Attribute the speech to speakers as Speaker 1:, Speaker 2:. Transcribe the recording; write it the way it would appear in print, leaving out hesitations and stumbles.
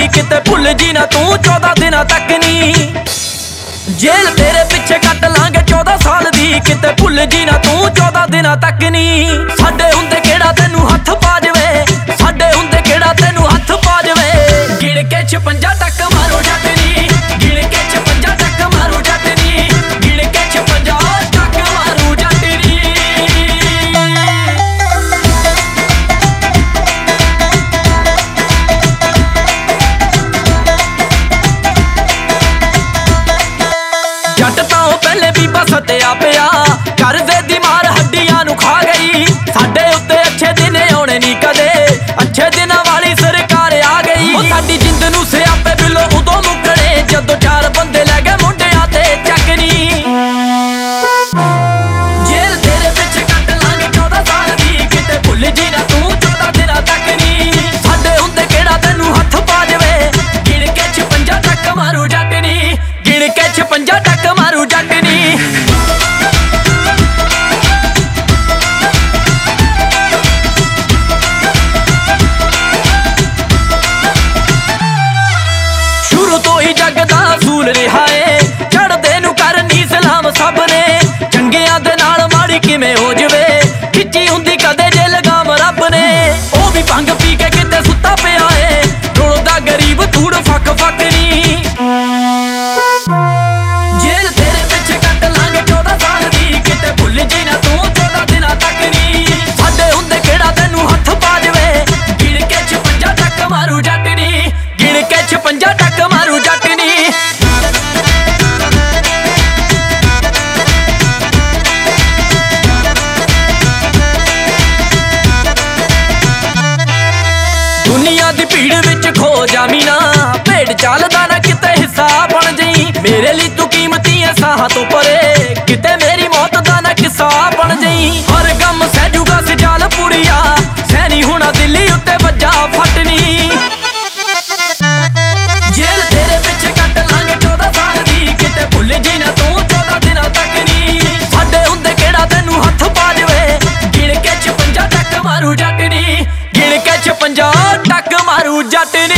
Speaker 1: ਦੀ ਕਿਤੇ ਭੁੱਲ ਜੀ ਨਾ ਤੂੰ 14 ਦਿਨਾਂ ਤੱਕ ਨੀ। ਜੇਲ੍ਹ ਤੇਰੇ ਪਿੱਛੇ ਕੱਟ ਲਾਂਗੇ 14 ਸਾਲ ਦੀ ਕਿਤੇ ਭੁੱਲ ਜੀ ਨਾ ਤੂੰ 14 ਦਿਨਾਂ ਤੱਕ ਨੀ। ਸਾਡੇ ਹੁੰਦੇ ਕਿਹੜਾ ਤੈਨੂੰ ਹੱਥ ਪਾ ਜਵੇ, ਸਾਡੇ ਹੁੰਦੇ ਕਿਹੜਾ ਤੈਨੂੰ ਹੱਥ ਪਾ ਜਵੇ। ਗਿਣ ਕੇ 56 ਟੱਕ ਮਾਰੋ ਜੱਟ ਨੀ, ਗਿਣ ਕੇ 56 ਟੱਕ ਮਾਰੋ ਜੱਟ ਨੀ, ਗਿਣ ਕੇ 56 ਟੱਕ ਮਾਰੂ ਜੱਟ ਨੀ। ਜੱਟ ਤਾਂ ਉਹ ਪਹਿਲੇ ਬੀਬਾ ਸੱਤਿਆ ਪਿਆ, ਕਰਜ਼ੇ ਦੀ ਮਾਰ ਹੱਡੀਆਂ ਨੂੰ ਖਾ ਗਈ। ਸਾਡੇ ਉੱਤੇ ਅੱਛੇ ਦਿਨ ਆਉਣੇ ਨੀ ਕਦੇ, ਅੱਛੇ ਦਿਨਾਂ ਵਾਲੀ ਸਰਕਾਰ ਆ ਗਈ। ਉਹ ਸਾਡੀ ਜਿੰਦ ਨੂੰ ਸਿਆਪੇ ਬਿੱਲੋ ਉਦੋਂ ਮੁੱਕਣੇ ਜਦੋਂ 4 ਬੰਦੇ ਲੈ ਗਏ ਮੁੰਡਿਆਂ ਤੇ ਚੱਕਣੀ। ਜੇਲ੍ਹ ਤੇਰੇ ਪਿੱਛੇ ਕੱਟ ਲਾਂਗੇ 14 ਸਾਲ ਦੀ ਕਿਤੇ ਭੁੱਲ ਜੀ ਨਾ ਤੂੰ 14 ਦਿਨਾਂ ਤੱਕ ਨੀ। ਸਾਡੇ ਹੁੰਦੇ ਕਿਹੜਾ ਤੈਨੂੰ ਹੱਥ ਪਾ ਜਵੇ, ਗਿਣ ਕੇ 56 ਟੱਕ ਮਾਰੂ ਜੱਟ ਨੀ, ਗਿਣ ਕੇ 56 ਟੱਕ ਮਾਰੂ ਜੱਟ ਨੀ। ਸ਼ੁਰੂ ਤੋਂ ਹੀ ਜੱਗ ਦਾ ਅਸੂਲ ਰਿਹਾ ਏ, ਚੜ੍ਹਦੇ ਨੂੰ ਕਰਨੀ ਸਲਾਮ ਸਭ ਨੇ। ਚੰਗਿਆਂ ਦੇ ਨਾਲ ਮਾੜੀ ਕਿਵੇਂ ਹੋ ਜਵੇ, ਖਿੱਚੀ ਹੁੰਦੀ ਕਦੇ ਜੇ ਲਗਾਮ ਰੱਬ ਨੇ। ਉਹ ਵੀ ਭੰਗ ਪੀ ਕੇ ਕਿਤੇ ਸੁੱਤਾ ਪਿਆ ਏ, ਰੁਲਦਾ ਗਰੀਬ ਧੂੜ ਫੱਕ ਫੱਕ ਨੀ। ਜੇਲ੍ਹ ਤੇਰੇ ਪਿੱਛੇ ਕੱਟ ਲਾਂਗੇ 14 ਸਾਲ ਦੀ ਕਿਤੇ ਭੁੱਲ ਜੀ ਨਾ ਤੂੰ 14 ਦਿਨਾਂ ਤੱਕ ਨੀ। ਸਾਡੇ ਹੁੰਦੇ ਕਿਹੜਾ ਤੈਨੂੰ ਹੱਥ ਪਾ ਜਵੇ, ਗਿਣ ਕੇ 56 ਟੱਕ ਮਾਰੂ ਜੱਟ ਨੀ, ਗਿਣ ਕੇ 56 ਟੱਕ ਮਾਰੂ ਜੱਟ ਨੀ। ਦੁਨੀਆ ਦੀ ਭੀੜ ਵਿੱਚ ਖੋ ਜਾਵੀਂ ਨਾ, ਭੇਡ ਚੱਲਦਾ ਨਾ ਕਿਤੇ ਹਿੱਸਾ ਬਣ ਜਈ। ਮੇਰੇ ਲਈ ਤੂੰ ਕੀਮਤੀ ਐ ਸਾਹਾਂ ਤੋਂ ਪਰੇ, ਕਿਤੇ ਮੇਰੀ ਮੌਤ ਦਾ ਨਾ ਕਿੱਸਾ ਬਣ ਜਈ। ਹਰ ਗਮ ਸਹਿਜੂਗਾ ਸਜਾਲ ਪੁੜੀਆ, ਸੈਣੀ ਹੋਣਾ ਦਿੱਲੀ ਉੱਤੇ ਵੱਜਾ ਫਟਨੀ। ਜੇਲ੍ਹ ਤੇਰੇ ਪਿੱਛੇ ਕੱਟ ਲਾਂਗੇ 14 ਸਾਲ ਦੀ ਕਿਤੇ ਭੁੱਲ ਜੀ ਨਾ ਤੂੰ 14 ਦਿਨਾਂ ਤੱਕ ਨੀ। ਸਾਡੇ ਹੁੰਦੇ ਕਿਹੜਾ ਤੈਨੂੰ ਹੱਥ ਪਾ ਜਵੇ, ਗਿਣ ਕੇ 56 ਟੱਕ ਮਾਰੂ ਜੱਟ ਨੀ, ਗਿਣ ਕੇ 56 ਟੱਕ ਮਾਰੂ ਜੱਟ ਨੀ।